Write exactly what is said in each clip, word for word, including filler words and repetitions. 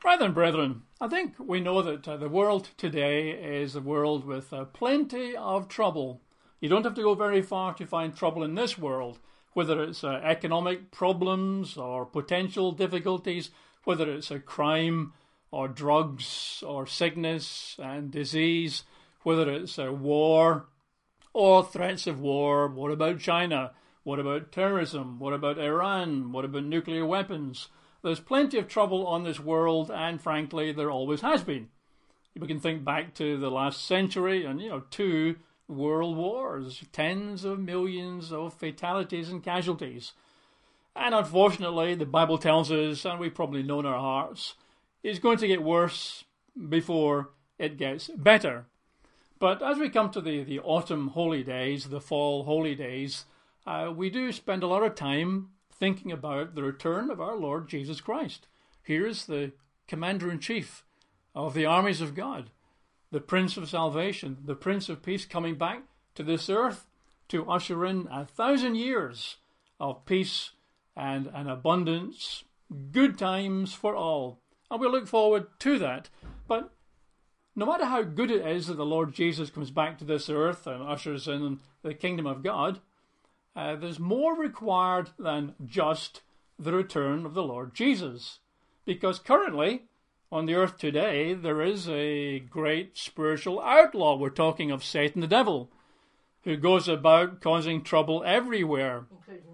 Right then, brethren, I think we know that uh, the world today is a world with uh, plenty of trouble. You don't have to go very far to find trouble in this world, whether it's uh, economic problems or potential difficulties, whether it's a crime or drugs or sickness and disease, whether it's a war or threats of war. What about China? What about terrorism? What about Iran? What about nuclear weapons? There's plenty of trouble on this world, and frankly, there always has been. We can think back to the last century and, you know, two world wars, tens of millions of fatalities and casualties. And unfortunately, the Bible tells us, and we probably know in our hearts, it's going to get worse before it gets better. But as we come to the, the autumn holy days, the fall holy days, uh, we do spend a lot of time thinking about the return of our Lord Jesus Christ. Here is the Commander-in-Chief of the armies of God, the Prince of Salvation, the Prince of Peace, coming back to this earth to usher in a thousand years of peace and an abundance, good times for all. And we look forward to that. But no matter how good it is that the Lord Jesus comes back to this earth and ushers in the kingdom of God, Uh, there's more required than just the return of the Lord Jesus. Because currently, on the earth today, there is a great spiritual outlaw. We're talking of Satan the devil, who goes about causing trouble everywhere.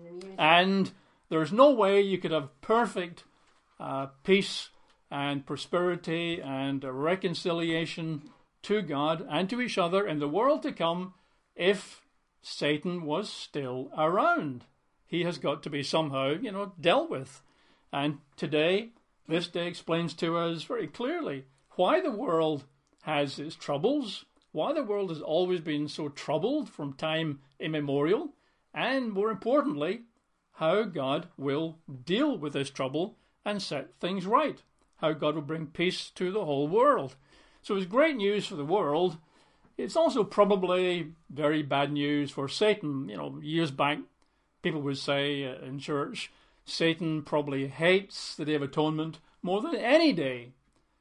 And there's no way you could have perfect uh, peace and prosperity and reconciliation to God and to each other in the world to come if Satan was still around. He has got to be somehow, you know, dealt with. And today, this day explains to us very clearly why the world has its troubles, why the world has always been so troubled from time immemorial, and more importantly, how God will deal with this trouble and set things right, how God will bring peace to the whole world. So it's great news for the world. It's also probably very bad news for Satan. You know, years back, people would say in church, Satan probably hates the Day of Atonement more than any day,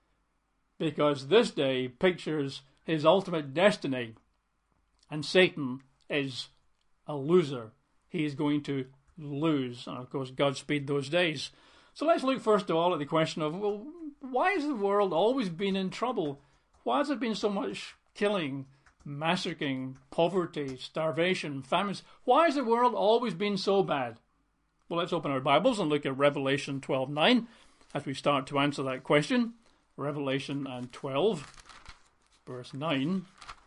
because this day pictures his ultimate destiny, and Satan is a loser. He is going to lose, and of course, Godspeed those days. So let's look first of all at the question of, well, why has the world always been in trouble? Why has there been so much killing, massacring, poverty, starvation, famines? Why has the world always been so bad? Well, let's open our Bibles and look at Revelation twelve nine as we start to answer that question. Revelation and twelve, verse nine.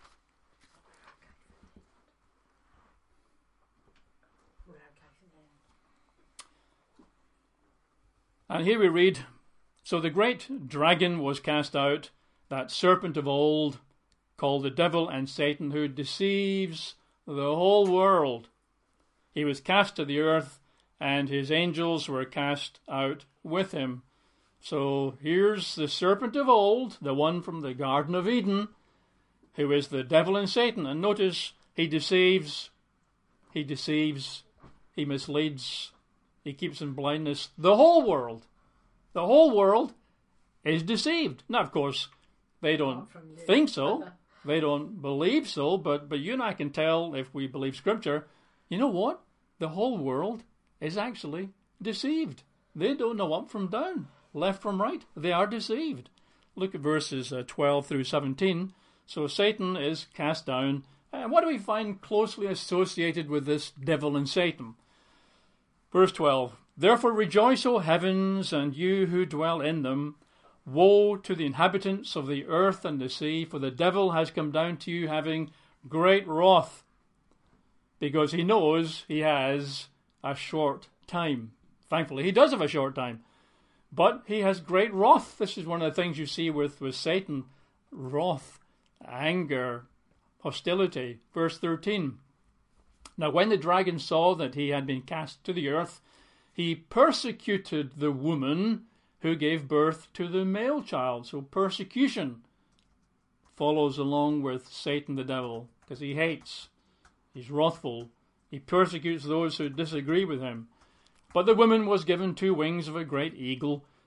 And here we read, "So the great dragon was cast out, that serpent of old, called the devil and Satan, who deceives the whole world. He was cast to the earth, and his angels were cast out with him." So here's the serpent of old, the one from the Garden of Eden, who is the devil and Satan. And notice, he deceives, he deceives, he misleads, he keeps in blindness the whole world. The whole world is deceived. Now, of course, they don't think so. They don't believe so, but, but you and I can tell, if we believe Scripture, you know what? The whole world is actually deceived. They don't know up from down, left from right. They are deceived. Look at verses uh, twelve through seventeen. So Satan is cast down. And what do we find closely associated with this devil and Satan? Verse twelve, "Therefore rejoice, O heavens, and you who dwell in them. Woe to the inhabitants of the earth and the sea, for the devil has come down to you having great wrath, because he knows he has a short time." Thankfully, he does have a short time, but he has great wrath. This is one of the things you see with, with Satan: wrath, anger, hostility. Verse thirteen, "Now when the dragon saw that he had been cast to the earth, he persecuted the woman who gave birth to the male child." So persecution follows along with Satan the devil, because he hates, he's wrathful, he persecutes those who disagree with him. "But the woman was given two wings of a great eagle,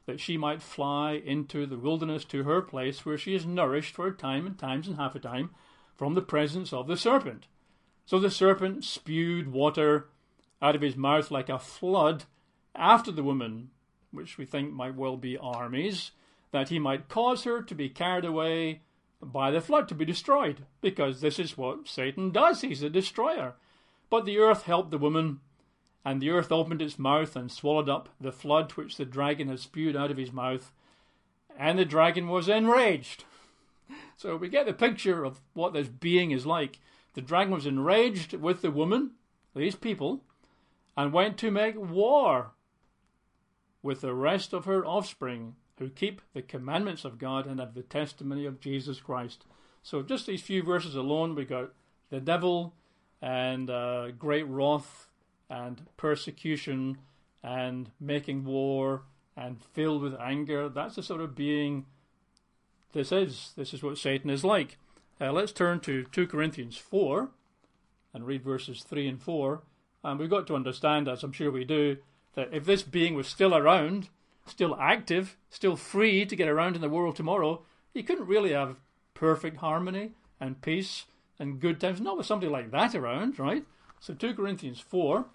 that she might fly into the wilderness to her place where she is nourished for a time and times and half a time from the presence of the serpent. So the serpent spewed water out of his mouth like a flood after the woman, which we think might well be armies, that he might cause her to be carried away by the flood, to be destroyed, because this is what Satan does. He's a destroyer. But the earth helped the woman, and the earth opened its mouth and swallowed up the flood which the dragon had spewed out of his mouth, and the dragon was enraged. So we get the picture of what this being is like. The dragon was enraged with the woman, these people, and went to make war with the rest of her offspring, who keep the commandments of God and have the testimony of Jesus Christ. So just these few verses alone, we got the devil and uh, great wrath and persecution and making war and filled with anger. That's the sort of being this is. This is what Satan is like. Uh, let's turn to two Corinthians four and read verses three and four. And we've got to understand, as I'm sure we do, that if this being was still around, still active, still free to get around in the world tomorrow, you couldn't really have perfect harmony and peace and good times. Not with somebody like that around, right? So two Corinthians four.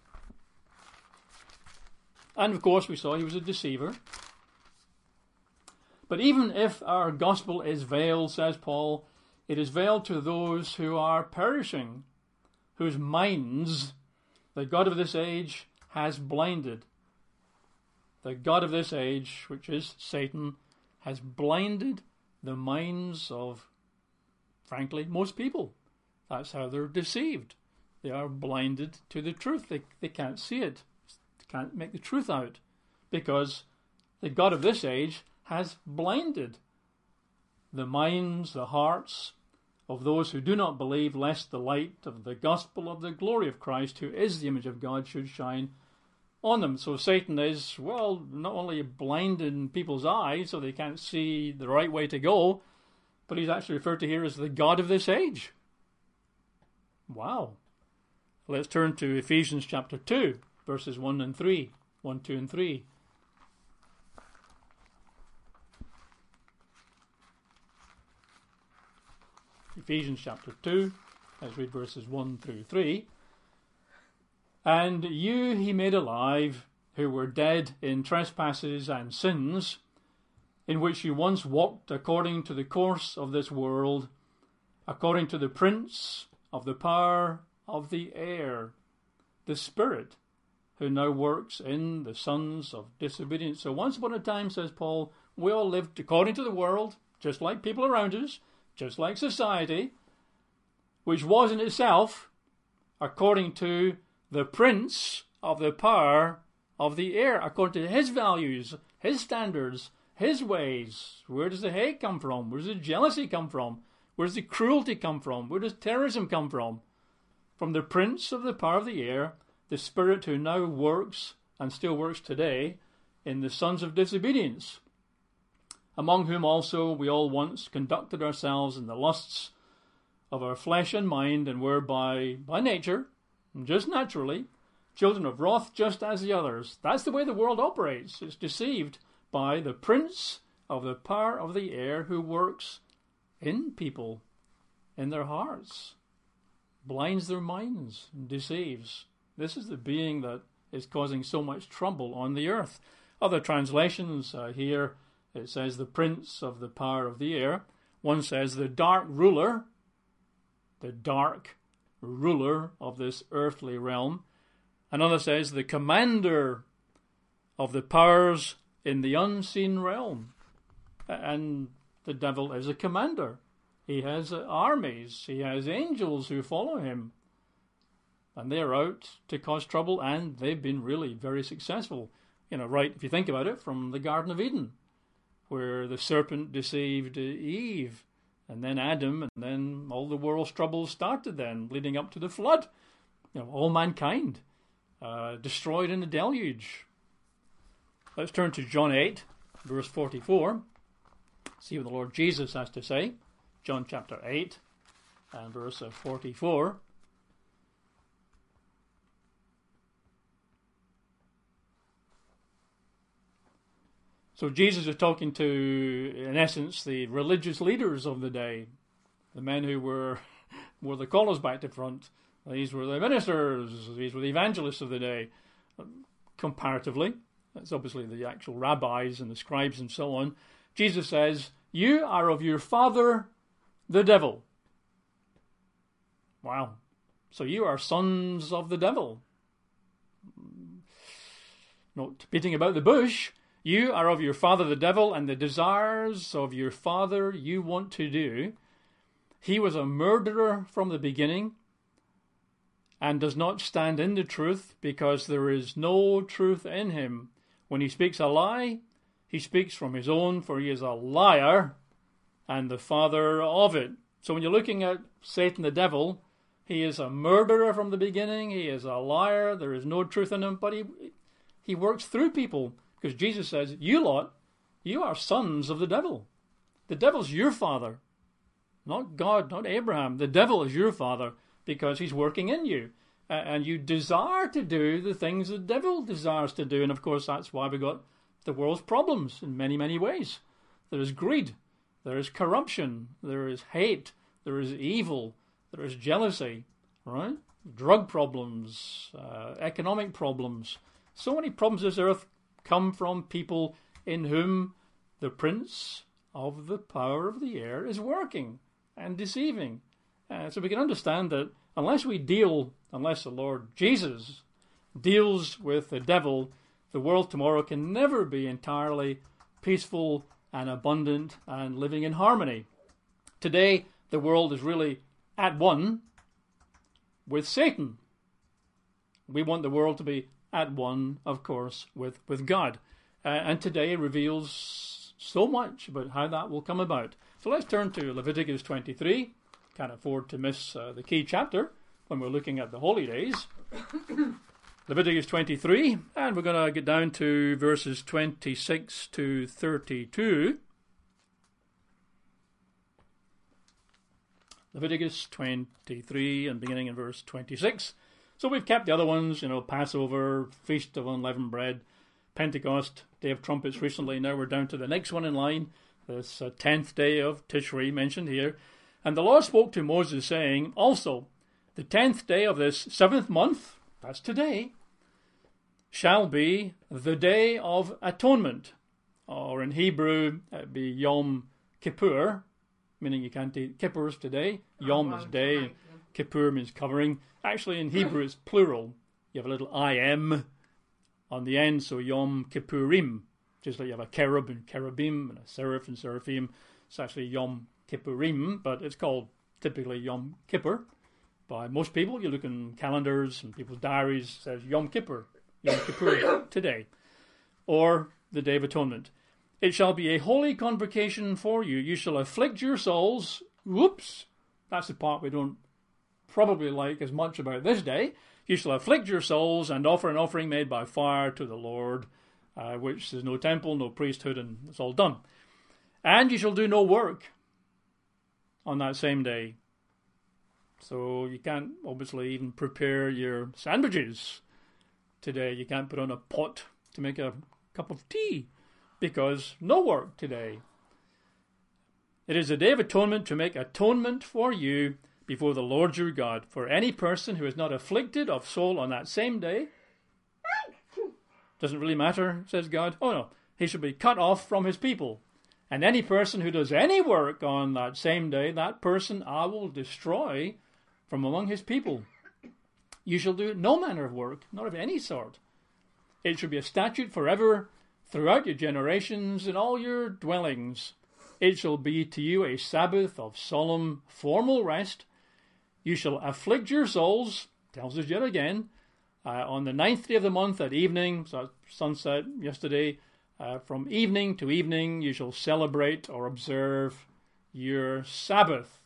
And of course we saw he was a deceiver. But even if our gospel is veiled, says Paul, it is veiled to those who are perishing, whose minds the God of this age has blinded. The God of this age, which is Satan, has blinded the minds of, frankly, most people. That's how they're deceived. They are blinded to the truth. They, they can't see it. They can't make the truth out because the God of this age has blinded the minds, the hearts of those who do not believe, lest the light of the gospel of the glory of Christ, who is the image of God, should shine on them. So Satan is, well, not only blinding people's eyes so they can't see the right way to go, but he's actually referred to here as the God of this age. Wow. Let's turn to Ephesians chapter two, verses one and three. one, two, and three. Ephesians chapter two, let's read verses one through three. And you he made alive, who were dead in trespasses and sins, in which you once walked according to the course of this world, according to the prince of the power of the air, the spirit, who now works in the sons of disobedience. So once upon a time, says Paul, we all lived according to the world, just like people around us, just like society, which was in itself according to the prince of the power of the air, according to his values, his standards, his ways. Where does the hate come from? Where does the jealousy come from? Where does the cruelty come from? Where does terrorism come from? From the prince of the power of the air, the spirit who now works and still works today in the sons of disobedience, among whom also we all once conducted ourselves in the lusts of our flesh and mind, and were by, by nature, just naturally, children of wrath just as the others. That's the way the world operates. It's deceived by the prince of the power of the air, who works in people, in their hearts, blinds their minds, and deceives. This is the being that is causing so much trouble on the earth. Other translations uh, here, it says the prince of the power of the air. One says the dark ruler, the dark ruler of this earthly realm. Another says the commander of the powers in the unseen realm. And the devil is a commander. He has armies. He has angels who follow him. And they're out to cause trouble, and they've been really very successful. You know, right, if you think about it, from the Garden of Eden, where the serpent deceived Eve, and then Adam, and then all the world's troubles started then, leading up to the flood. You know, all mankind uh, destroyed in the deluge. Let's turn to John eight, verse forty-four. See what the Lord Jesus has to say. John chapter eight, and verse forty-four. So Jesus is talking to, in essence, the religious leaders of the day, the men who were wore the collars back to front. These were the ministers, these were the evangelists of the day. Comparatively, that's obviously the actual rabbis and the scribes and so on. Jesus says, you are of your father, the devil. Wow. So you are sons of the devil. Not beating about the bush. You are of your father, the devil, and the desires of your father you want to do. He was a murderer from the beginning and does not stand in the truth because there is no truth in him. When he speaks a lie, he speaks from his own, for he is a liar and the father of it. So when you're looking at Satan the devil, he is a murderer from the beginning. He is a liar. There is no truth in him, but he he works through people because Jesus says, you lot, you are sons of the devil. The devil's your father, not God, not Abraham. The devil is your father because he's working in you. Uh, and you desire to do the things the devil desires to do. And of course, that's why we got the world's problems in many, many ways. There is greed. There is corruption. There is hate. There is evil. There is jealousy, right? Drug problems, uh, economic problems. So many problems of this earth come from people in whom the prince of the power of the air is working and deceiving. Uh, so we can understand that unless we deal, unless the Lord Jesus deals with the devil, the world tomorrow can never be entirely peaceful and abundant and living in harmony. Today, the world is really at one with Satan. We want the world to be at one, of course, with, with God. Uh, and today reveals so much about how that will come about. So let's turn to Leviticus twenty-three. Can't afford to miss uh, the key chapter when we're looking at the holy days. Leviticus twenty-three, and we're going to get down to verses twenty-six to thirty-two. Leviticus twenty-three, and beginning in verse twenty-six. So we've kept the other ones, you know, Passover, Feast of Unleavened Bread, Pentecost, Day of Trumpets recently. Now we're down to the next one in line, this uh, tenth day of Tishri mentioned here. And the Lord spoke to Moses, saying, also, the tenth day of this seventh month, that's today, shall be the day of atonement. Or in Hebrew, it'd be Yom Kippur, meaning you can't eat kippurs today. Yom is day, Kippur means covering. Actually, in Hebrew, it's plural. You have a little I M on the end, so Yom Kippurim. Just like you have a cherub and cherubim, and a seraph and seraphim. It's actually Yom Kippurim, but it's called typically Yom Kippur by most people. You look in calendars and people's diaries, it says Yom Kippur, Yom Kippur today, or the Day of Atonement. It shall be a holy convocation for you. You shall afflict your souls. Whoops, that's the part we don't probably like as much about this day. You shall afflict your souls and offer an offering made by fire to the Lord, uh, which is no temple, no priesthood, and it's all done. And you shall do no work on that same day. So you can't obviously even prepare your sandwiches today. You can't put on a pot to make a cup of tea because no work today. It is a day of atonement to make atonement for you before the Lord your God. For any person who is not afflicted of soul on that same day, doesn't really matter, says God. Oh no, he shall be cut off from his people. And any person who does any work on that same day, that person I will destroy from among his people. You shall do no manner of work, not of any sort. It shall be a statute forever throughout your generations in all your dwellings. It shall be to you a Sabbath of solemn, formal rest. You shall afflict your souls, tells us yet again, uh, on the ninth day of the month at evening, so sunset yesterday, uh, from evening to evening you shall celebrate or observe your Sabbath.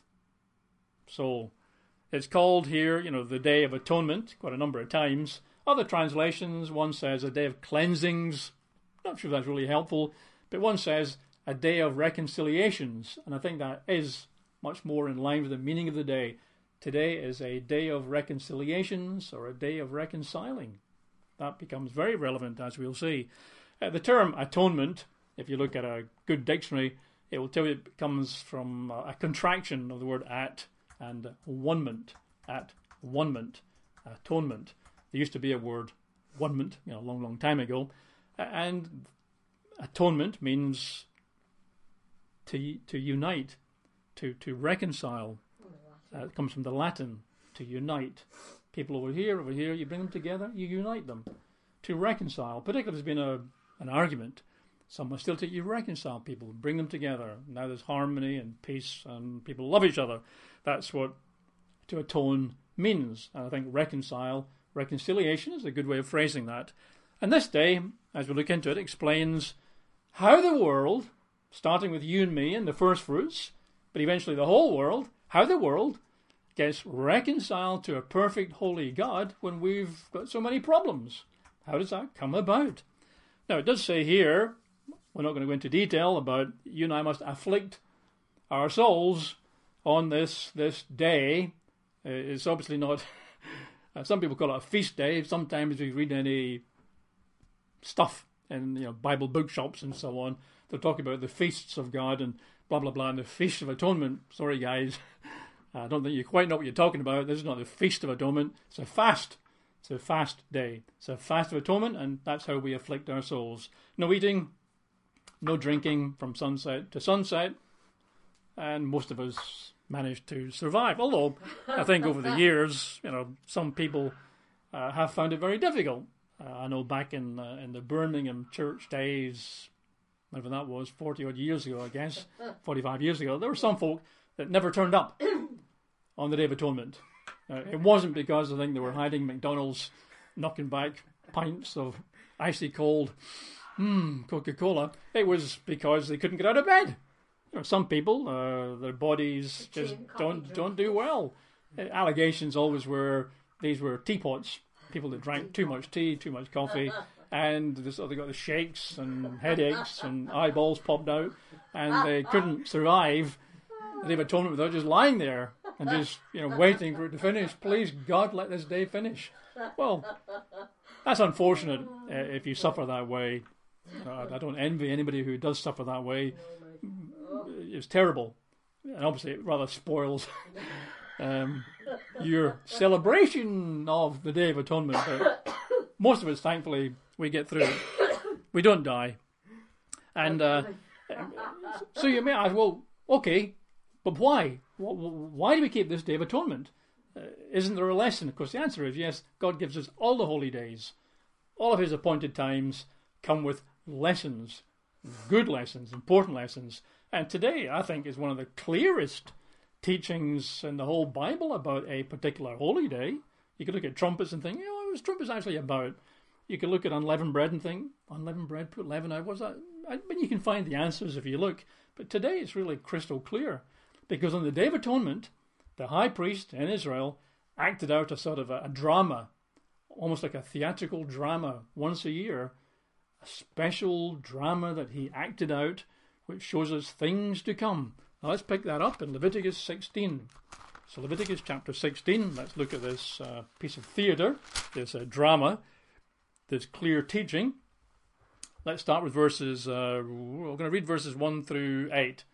So it's called here, you know, the Day of Atonement, quite a number of times. Other translations, one says a day of cleansings. Not sure if that's really helpful, but one says a day of reconciliations, and I think that is much more in line with the meaning of the day. Today is a day of reconciliations or a day of reconciling. That becomes very relevant, as we'll see. Uh, the term atonement if you look at a good dictionary, it will tell you it comes from a contraction of the word at and one-ment, at one-ment, atonement. There used to be a word one-ment, you know, a long, long time ago, and atonement means to to unite, to to reconcile. Uh, it comes from the Latin, to unite. People over here, over here, you bring them together, you unite them. To reconcile, particularly there's been a an argument. Some will still take you reconcile people, bring them together. Now there's harmony and peace and people love each other. That's what to atone means. And I think reconcile, reconciliation is a good way of phrasing that. And this day, as we look into it, explains how the world, starting with you and me and the first fruits, but eventually the whole world, how the world gets reconciled to a perfect, holy God when we've got so many problems. How does that come about? Now, it does say here, we're not going to go into detail about you and I must afflict our souls on this this day. Uh, it's obviously not, uh, some people call it a feast day. Sometimes we read any stuff in you know Bible bookshops and so on. They'll talk about the feasts of God and blah, blah, blah, and the Feast of Atonement. Sorry, guys. I don't think you quite know what you're talking about. This is not the Feast of Atonement. It's a fast. It's a fast day. It's a fast of atonement, and that's how we afflict our souls. No eating, no drinking from sunset to sunset, and most of us manage to survive. Although, I think over the years, you know, some people uh, have found it very difficult. Uh, I know back in uh, in the Birmingham church days, whatever that was, forty-odd years ago, I guess, forty-five years ago, there were some folk that never turned up on the Day of Atonement. Uh, it wasn't because I think they were hiding McDonald's, knocking back pints of icy cold mm, Coca-Cola. It was because they couldn't get out of bed. You know, some people, uh, their bodies just don't don't do well. Uh, allegations always were these were teapots, people that drank too much tea, too much coffee, and this, they got the shakes and headaches and eyeballs popped out, and they couldn't survive the Day of Atonement without just lying there and just, you know, waiting for it to finish. Please, God, let this day finish. Well, that's unfortunate uh, if you suffer that way. Uh, I don't envy anybody who does suffer that way. It's terrible. And obviously it rather spoils um, your celebration of the Day of Atonement. But most of us, thankfully, we get through it. We don't die. And uh, so you may ask, well, okay, but why? Why do we keep this Day of Atonement? Uh, isn't there a lesson? Of course, the answer is yes. God gives us all the holy days. All of his appointed times come with lessons, good lessons, important lessons. And today, I think, is one of the clearest teachings in the whole Bible about a particular holy day. You could look at trumpets and think, you know, what was trumpets actually about? You could look at unleavened bread and think, unleavened bread, put leaven out, what's that? I mean, you can find the answers if you look. But today, it's really crystal clear. Because on the Day of Atonement, the high priest in Israel acted out a sort of a, a drama, almost like a theatrical drama once a year, a special drama that he acted out, which shows us things to come. Now let's pick that up in Leviticus sixteen. So Leviticus chapter sixteen, let's look at this uh, piece of theatre, this uh, drama, this clear teaching. Let's start with verses, uh, we're going to read verses one through eight.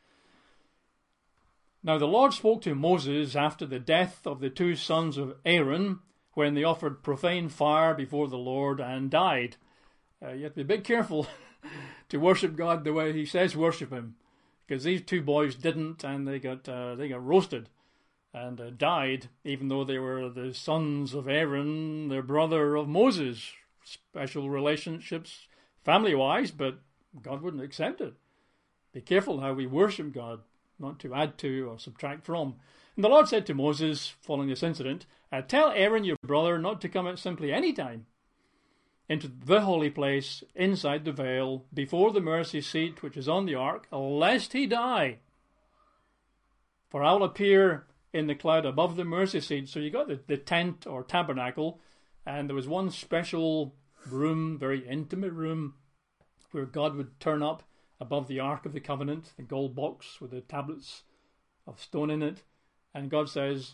Now the Lord spoke to Moses after the death of the two sons of Aaron, when they offered profane fire before the Lord and died. Uh, you have to be a bit careful to worship God the way he says worship him, because these two boys didn't, and they got uh, they got roasted and uh, died, even though they were the sons of Aaron, the brother of Moses. Special relationships family-wise, but God wouldn't accept it. Be careful how we worship God, not to add to or subtract from. And the Lord said to Moses, following this incident, uh, tell Aaron your brother not to come out simply any time into the holy place, inside the veil, before the mercy seat which is on the ark, lest he die. For I will appear in the cloud above the mercy seat. So you got the, the tent or tabernacle, and there was one special room, very intimate room, where God would turn up above the Ark of the Covenant, the gold box with the tablets of stone in it. And God says,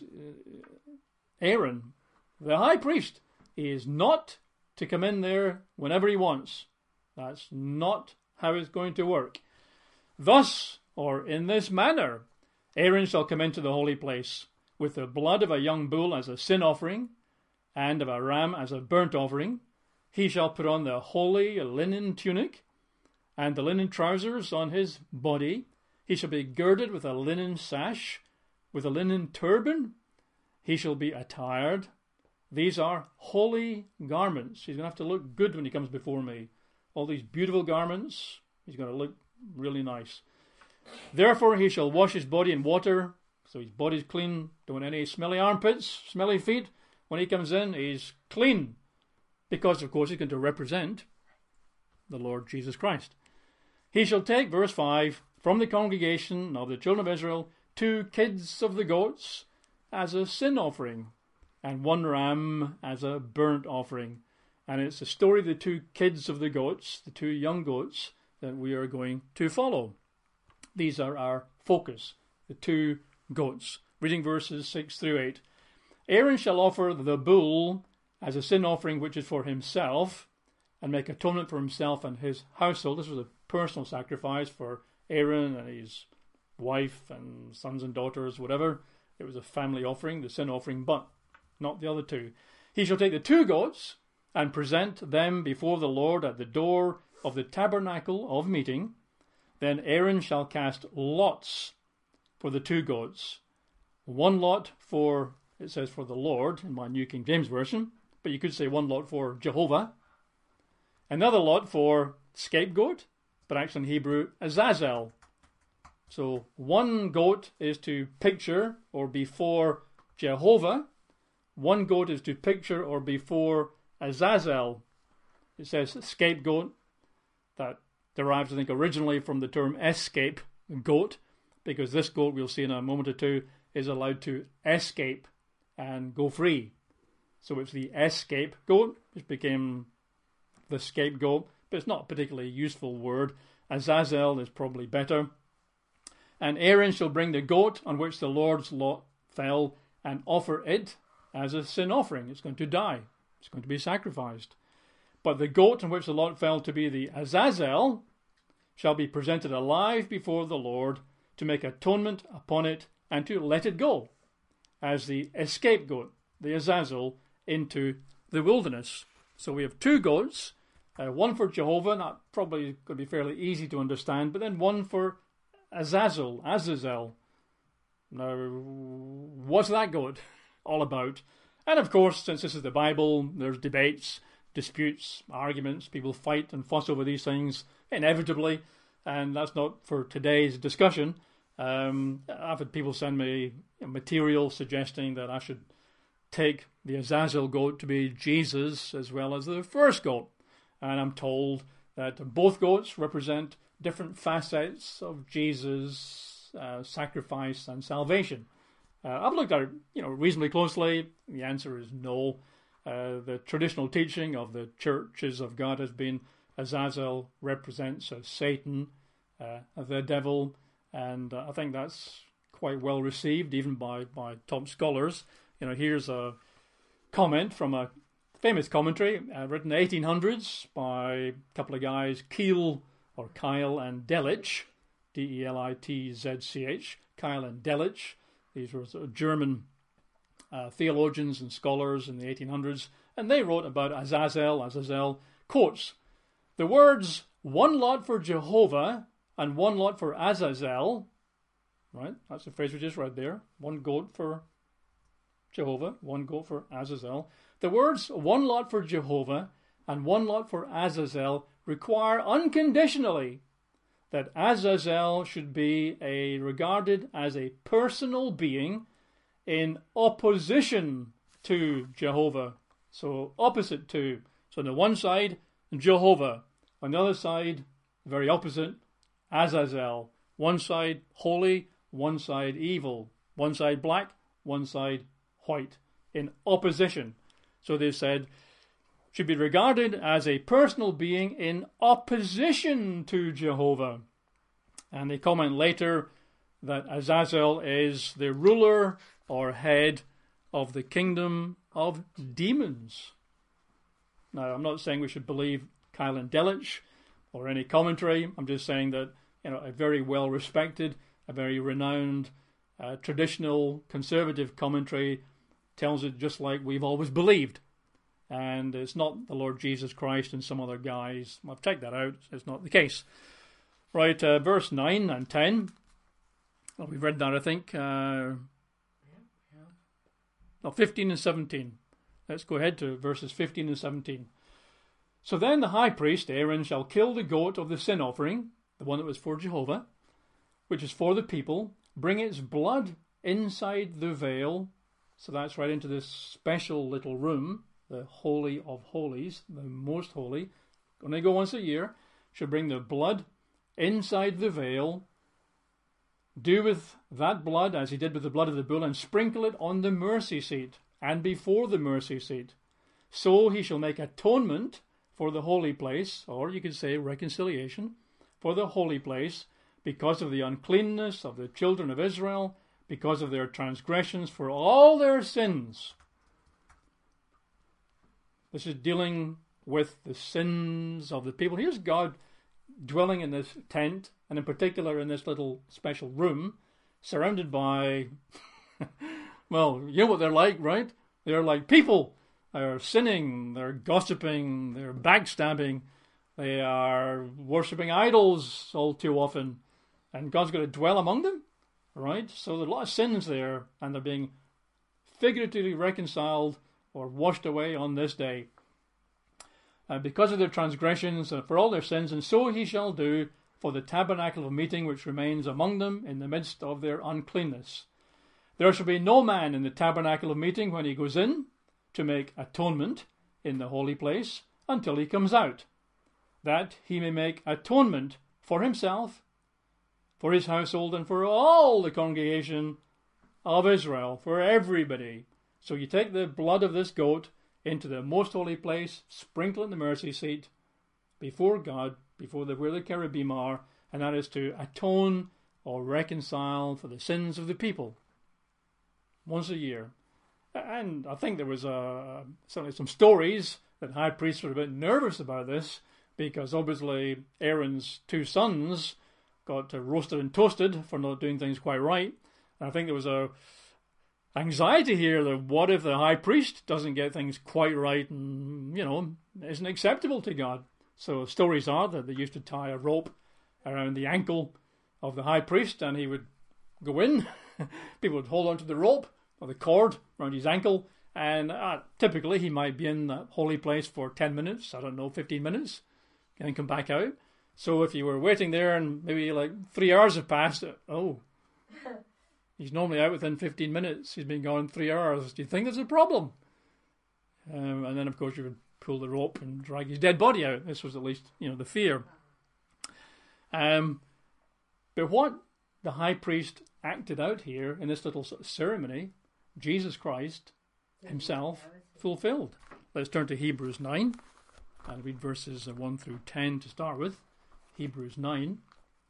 Aaron, the high priest, he is not to come in there whenever he wants. That's not how it's going to work. Thus, or in this manner, Aaron shall come into the holy place with the blood of a young bull as a sin offering, and of a ram as a burnt offering. He shall put on the holy linen tunic, and the linen trousers on his body. He shall be girded with a linen sash, with a linen turban. He shall be attired. These are holy garments. He's going to have to look good when he comes before me. All these beautiful garments. He's going to look really nice. Therefore he shall wash his body in water, so his body's clean. Don't want any smelly armpits, smelly feet. When he comes in, he's clean, because, of course, he's going to represent the Lord Jesus Christ. He shall take, verse five, from the congregation of the children of Israel, two kids of the goats as a sin offering, and one ram as a burnt offering. And it's the story of the two kids of the goats, the two young goats, that we are going to follow. These are our focus, the two goats. Reading verses six through eight. Aaron shall offer the bull as a sin offering which is for himself, and make atonement for himself and his household. This was a personal sacrifice for Aaron and his wife and sons and daughters, whatever. It was a family offering, the sin offering, but not the other two. He shall take the two goats and present them before the Lord at the door of the tabernacle of meeting. Then Aaron shall cast lots for the two goats. One lot for, it says for the Lord in my New King James Version, but you could say one lot for Jehovah. Another lot for scapegoat, but actually in Hebrew, Azazel. So one goat is to picture or before Jehovah. One goat is to picture or before Azazel. It says scapegoat. That derives, I think, originally from the term escape, goat, because this goat, we'll see in a moment or two, is allowed to escape and go free. So it's the escape goat, which became the scapegoat, but it's not a particularly useful word. Azazel is probably better. And Aaron shall bring the goat on which the Lord's lot fell and offer it as a sin offering. It's going to die. It's going to be sacrificed. But the goat on which the lot fell to be the Azazel shall be presented alive before the Lord to make atonement upon it and to let it go as the escape goat, the Azazel, into the wilderness. So we have two goats, uh, one for Jehovah, that probably going to be fairly easy to understand, but then one for Azazel, Azazel. Now, what's that goat all about? And of course, since this is the Bible, there's debates, disputes, arguments. People fight and fuss over these things inevitably, and that's not for today's discussion. Um, I've had people send me material suggesting that I should take the Azazel goat to be Jesus as well as the first goat. And I'm told that both goats represent different facets of Jesus' uh, sacrifice and salvation. Uh, I've looked at it, you know, reasonably closely. The answer is no. Uh, the traditional teaching of the churches of God has been Azazel represents uh, Satan, uh, the devil, and uh, I think that's quite well received even by, by top scholars. You know, here's a comment from a famous commentary uh, written in the eighteen hundreds by a couple of guys, Keel or Kyle and Delitzsch, D E L I T Z C H, Kyle and Delitzsch. These were sort of German uh, theologians and scholars in the eighteen hundreds, and they wrote about Azazel, Azazel, quotes, the words, one lot for Jehovah and one lot for Azazel, right, that's the phrase we just read there, one goat for Jehovah, one goat for Azazel. The words, one lot for Jehovah and one lot for Azazel, require unconditionally that Azazel should be a regarded as a personal being in opposition to Jehovah. So opposite to. So on the one side, Jehovah. On the other side, very opposite, Azazel. One side holy, one side evil. One side black, one side white. In opposition. So they said, should be regarded as a personal being in opposition to Jehovah. And they comment later that Azazel is the ruler or head of the kingdom of demons. Now, I'm not saying we should believe Kyle and Delitzsch or any commentary. I'm just saying that, you know, a very well respected, a very renowned, uh, traditional conservative commentary tells it just like we've always believed. And it's not the Lord Jesus Christ and some other guys. I've checked that out. It's not the case. Right, uh, verse nine and ten. Well, we've read that, I think. Uh, no, fifteen and seventeen. Let's go ahead to verses fifteen and seventeen. So then the high priest, Aaron, shall kill the goat of the sin offering, the one that was for Jehovah, which is for the people, bring its blood inside the veil. So that's right into this special little room, the Holy of Holies, the Most Holy. Only go once a year. Should bring the blood inside the veil. Do with that blood as he did with the blood of the bull, and sprinkle it on the mercy seat and before the mercy seat. So he shall make atonement for the holy place, or you could say reconciliation, for the holy place, because of the uncleanness of the children of Israel, because of their transgressions, for all their sins. This is dealing with the sins of the people. Here's God dwelling in this tent, and in particular in this little special room, surrounded by, well, you know what they're like, right? They're like people. They're sinning, they're gossiping, they're backstabbing, they are worshipping idols all too often, and God's going to dwell among them, right? So there's a lot of sins there, and they're being figuratively reconciled or washed away on this day. Uh, because of their transgressions and for all their sins, and so he shall do for the tabernacle of meeting which remains among them in the midst of their uncleanness. There shall be no man in the tabernacle of meeting when he goes in to make atonement in the holy place until he comes out, that he may make atonement for himself, for his household, and for all the congregation of Israel, for everybody. So you take the blood of this goat into the most holy place, sprinkle it in the mercy seat before God, before the, where the cherubim are, and that is to atone or reconcile for the sins of the people once a year. And I think there was uh, certainly some stories that high priests were a bit nervous about this, because obviously Aaron's two sons got uh, roasted and toasted for not doing things quite right. And I think there was a anxiety here that what if the high priest doesn't get things quite right and, you know, isn't acceptable to God. So stories are that they used to tie a rope around the ankle of the high priest, and he would go in. People would hold onto the rope or the cord around his ankle, and uh, typically he might be in that holy place for ten minutes, I don't know, fifteen minutes, and then come back out. So if you were waiting there and maybe like three hours have passed, oh, he's normally out within fifteen minutes, he's been gone three hours, do you think there's a problem? Um, and then of course you would pull the rope and drag his dead body out. This was at least, you know, the fear. Um, but what the high priest acted out here in this little sort of ceremony, Jesus Christ himself fulfilled. Let's turn to Hebrews nine and read verses one through ten to start with. Hebrews nine.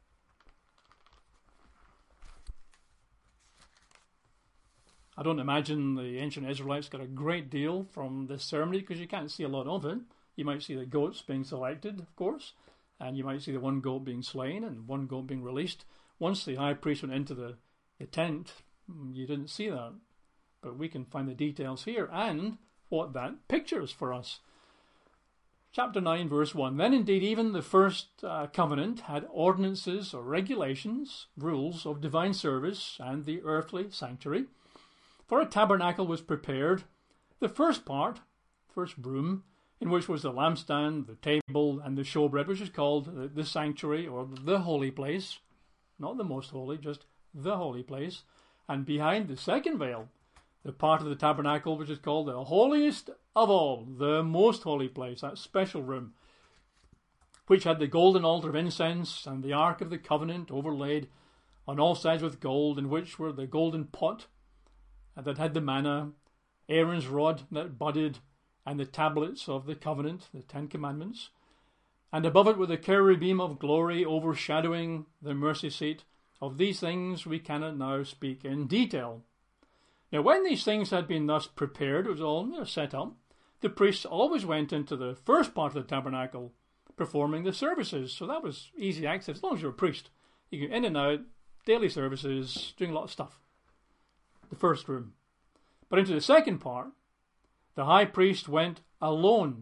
I don't imagine the ancient Israelites got a great deal from this ceremony, because you can't see a lot of it. You might see the goats being selected, of course, and you might see the one goat being slain and one goat being released. Once the high priest went into the, the tent, you didn't see that. But we can find the details here and what that pictures for us. Chapter nine, verse one. Then indeed even the first uh, covenant had ordinances or regulations, rules of divine service and the earthly sanctuary. For a tabernacle was prepared, the first part, first room, in which was the lampstand, the table, and the showbread, which is called the, the sanctuary or the holy place. Not the most holy, just the holy place. And behind the second veil, the part of the tabernacle which is called the holiest of all, the most holy place, that special room, which had the golden altar of incense and the ark of the covenant overlaid on all sides with gold, in which were the golden pot that had the manna, Aaron's rod that budded, and the tablets of the covenant, the Ten Commandments. And above it were the cherubim of glory overshadowing the mercy seat. Of these things we cannot now speak in detail. Now when these things had been thus prepared, it was all set up, the priests always went into the first part of the tabernacle performing the services. So that was easy access. As long as you're a priest, you can in and out, daily services, doing a lot of stuff. The first room. But into the second part, the high priest went alone,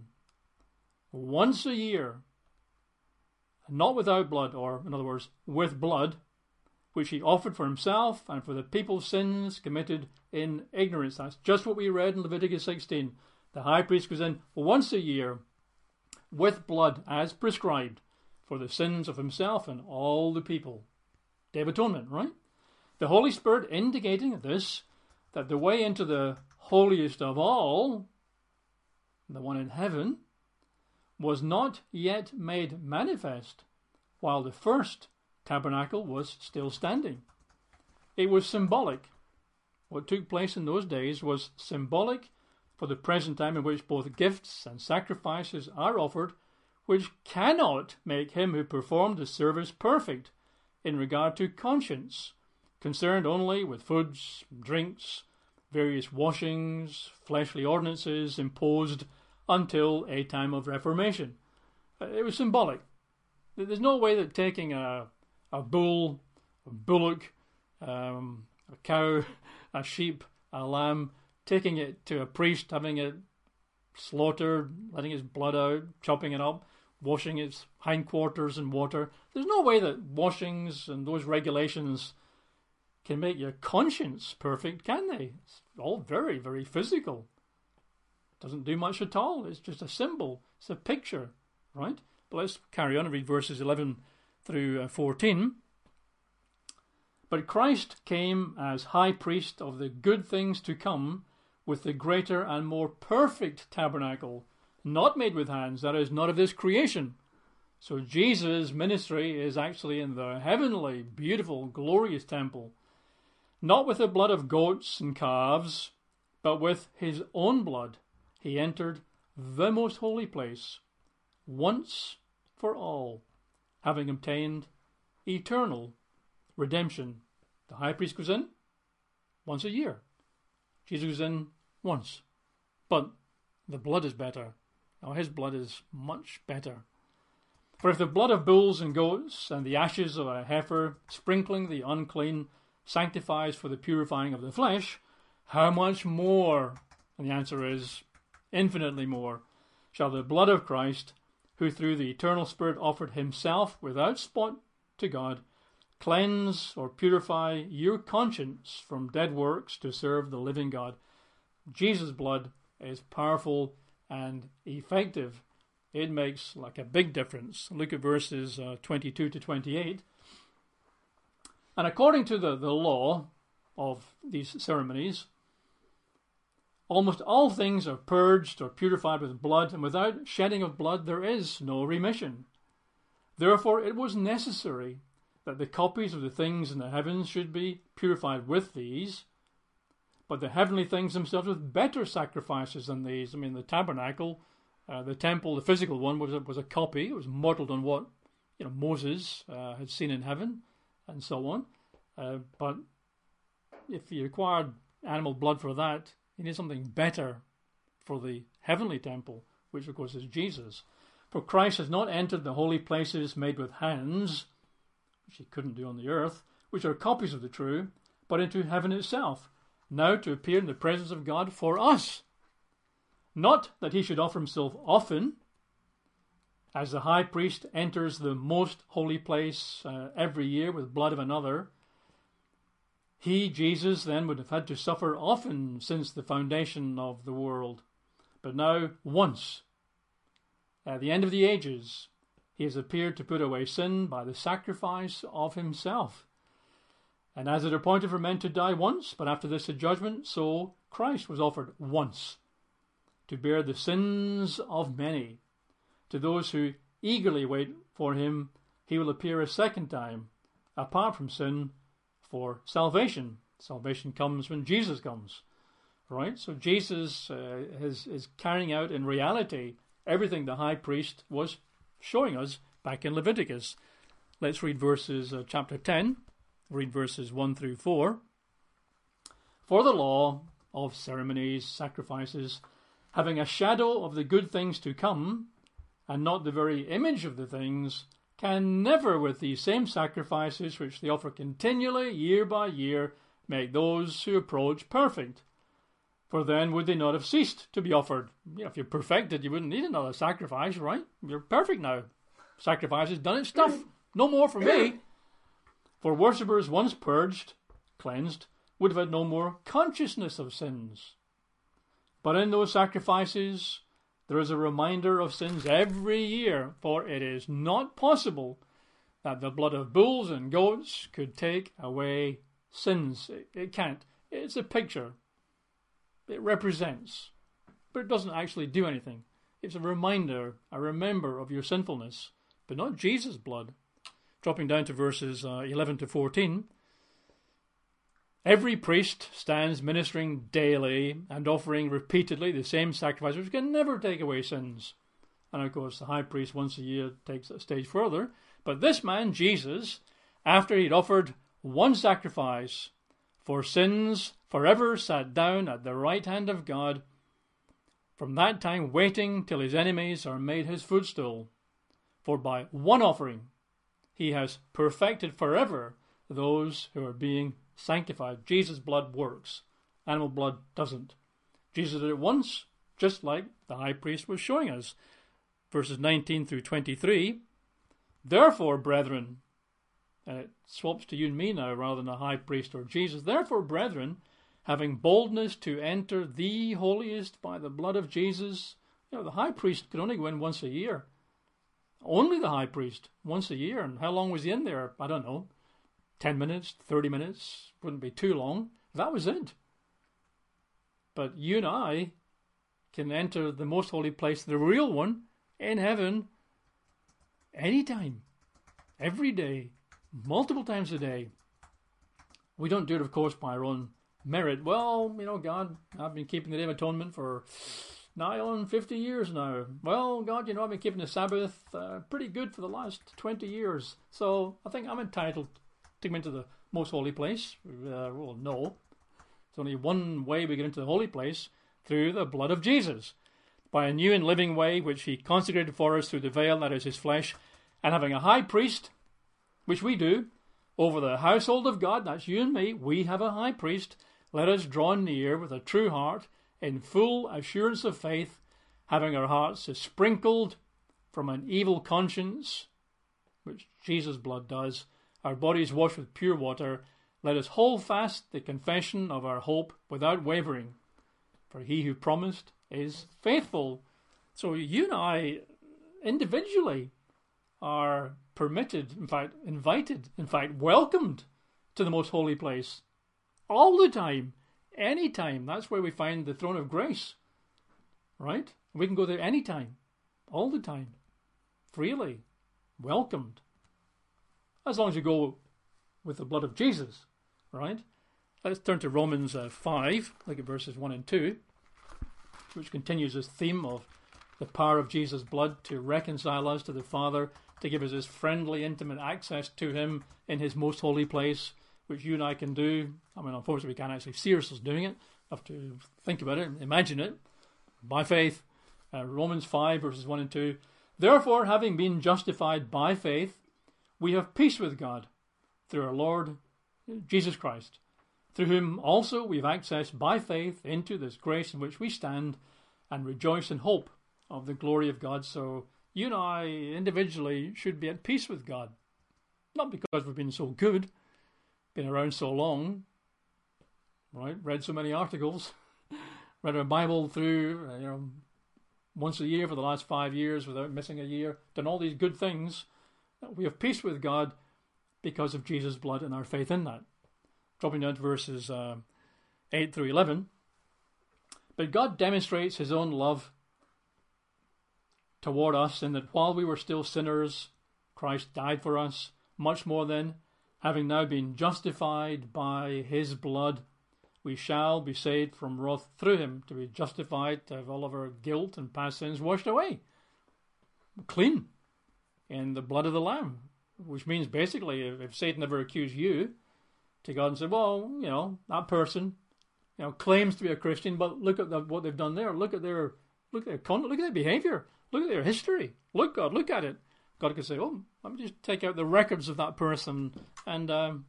once a year, not without blood, or in other words, with blood, which he offered for himself and for the people's sins committed in ignorance. That's just what we read in Leviticus sixteen. The high priest goes in once a year with blood as prescribed for the sins of himself and all the people. Day of Atonement, right? The Holy Spirit indicating this, that the way into the holiest of all, the one in heaven, was not yet made manifest while the first tabernacle was still standing. It was symbolic. What took place in those days was symbolic for the present time in which both gifts and sacrifices are offered, which cannot make him who performed the service perfect in regard to conscience, concerned only with foods, drinks, various washings, fleshly ordinances imposed until a time of reformation. It was symbolic. There's no way that taking a, a bull, a bullock, um, a cow, a sheep, a lamb, taking it to a priest, having it slaughtered, letting its blood out, chopping it up, washing its hindquarters in water. There's no way that washings and those regulations can make your conscience perfect, can they? It's all very, very physical. Doesn't do much at all. It's just a symbol. It's a picture, right? But let's carry on and read verses eleven through fourteen. But Christ came as high priest of the good things to come, with the greater and more perfect tabernacle, not made with hands, that is, not of this creation. So Jesus' ministry is actually in the heavenly, beautiful, glorious temple, not with the blood of goats and calves, but with his own blood. He entered the most holy place, once for all, having obtained eternal redemption. The high priest goes in once a year. Jesus goes in once. But the blood is better. Now his blood is much better. For if the blood of bulls and goats and the ashes of a heifer, sprinkling the unclean, sanctifies for the purifying of the flesh, how much more, and the answer is infinitely more, shall the blood of Christ, who through the eternal Spirit offered himself without spot to God, cleanse or purify your conscience from dead works to serve the living God. Jesus' blood is powerful and effective. It makes like a big difference. Look at verses uh, twenty-two to twenty-eight. And according to the, the law of these ceremonies, almost all things are purged or purified with blood, and without shedding of blood there is no remission. Therefore it was necessary that the copies of the things in the heavens should be purified with these, but the heavenly things themselves with better sacrifices than these. I mean, the tabernacle, uh, the temple, the physical one, was a, was a copy. It was modelled on what you know Moses uh, had seen in heaven, and so on. Uh, but if you required animal blood for that, you need something better for the heavenly temple, which of course is Jesus. For Christ has not entered the holy places made with hands, which he couldn't do on the earth, which are copies of the true, but into heaven itself, now to appear in the presence of God for us. Not that he should offer himself often, as the high priest enters the most holy place uh, every year with blood of another. He, Jesus, then would have had to suffer often since the foundation of the world. But now, once, at the end of the ages, he has appeared to put away sin by the sacrifice of himself. And as it appointed for men to die once, but after this a judgment, so Christ was offered once to bear the sins of many. To those who eagerly wait for him, he will appear a second time, apart from sin, for salvation. Salvation comes when Jesus comes. Right? So Jesus uh, is, is carrying out in reality everything the high priest was showing us back in Leviticus. Let's read verses uh, chapter ten. Read verses one through four. For the law of ceremonies, sacrifices, having a shadow of the good things to come, and not the very image of the things, can never, with these same sacrifices which they offer continually, year by year, make those who approach perfect. For then would they not have ceased to be offered? You know, if you're perfected, you wouldn't need another sacrifice, right? You're perfect now. Sacrifice has done its stuff. No more for me. For worshippers once purged, cleansed, would have had no more consciousness of sins. But in those sacrifices, there is a reminder of sins every year, for it is not possible that the blood of bulls and goats could take away sins. It, it can't. It's a picture. It represents, but it doesn't actually do anything. It's a reminder, a remember of your sinfulness, but not Jesus' blood. Dropping down to verses uh, eleven to fourteen. Every priest stands ministering daily and offering repeatedly the same sacrifice, which can never take away sins. And of course, the high priest once a year takes it a stage further. But this man, Jesus, after he'd offered one sacrifice for sins, forever sat down at the right hand of God, from that time waiting till his enemies are made his footstool. For by one offering he has perfected forever those who are being sanctified. Jesus' blood works. Animal blood doesn't. Jesus did it once, just like the high priest was showing us. Verses nineteen through twenty-three. Therefore, brethren, and it swaps to you and me now rather than a high priest or Jesus. Therefore, brethren, having boldness to enter the holiest by the blood of Jesus. You know, the high priest could only go in once a year. Only the high priest, once a year. And how long was he in there? I don't know. ten minutes, thirty minutes, wouldn't be too long. That was it. But you and I can enter the most holy place, the real one, in heaven, anytime, every day, multiple times a day. We don't do it, of course, by our own merit. Well, you know, God, I've been keeping the Day of Atonement for nigh on fifty years now. Well, God, you know, I've been keeping the Sabbath uh, pretty good for the last twenty years. So I think I'm entitled to come into the most holy place. Uh, well, no. There's only one way we get into the holy place, through the blood of Jesus, by a new and living way which he consecrated for us through the veil, that is his flesh, and having a high priest, which we do, over the household of God, that's you and me, we have a high priest. Let us draw near with a true heart, in full assurance of faith, having our hearts sprinkled from an evil conscience, which Jesus' blood does, our bodies washed with pure water. Let us hold fast the confession of our hope without wavering, for he who promised is faithful. So you and I, individually, are permitted, in fact, invited, in fact, welcomed to the most holy place. All the time, any time. That's where we find the throne of grace, right? We can go there anytime, all the time, freely, welcomed. As long as you go with the blood of Jesus, right? Let's turn to Romans uh, five, look at verses one and two, which continues this theme of the power of Jesus' blood to reconcile us to the Father, to give us this friendly, intimate access to him in his most holy place, which you and I can do. I mean, unfortunately, we can't actually see ourselves doing it. We have to think about it, imagine it, by faith. Uh, Romans five, verses one and two. Therefore, having been justified by faith, we have peace with God through our Lord Jesus Christ, through whom also we have access by faith into this grace in which we stand and rejoice in hope of the glory of God. So you and I individually should be at peace with God. Not because we've been so good, been around so long, right? Read so many articles, read our Bible through, you know, once a year for the last five years without missing a year, done all these good things. We have peace with God because of Jesus' blood and our faith in that. Dropping down to verses uh, eight through eleven. But God demonstrates his own love toward us in that while we were still sinners, Christ died for us. Much more then, having now been justified by his blood, we shall be saved from wrath through him. To be justified, to have all of our guilt and past sins washed away. Clean in the blood of the Lamb. Which means basically, if Satan ever accused you to God and said, well, you know, that person, you know, claims to be a Christian, but look at the, what they've done there. Look at their Look at their conduct. Look at their behavior. Look at their history. Look, God, look at it. God could say, oh, let me just take out the records of that person. And um,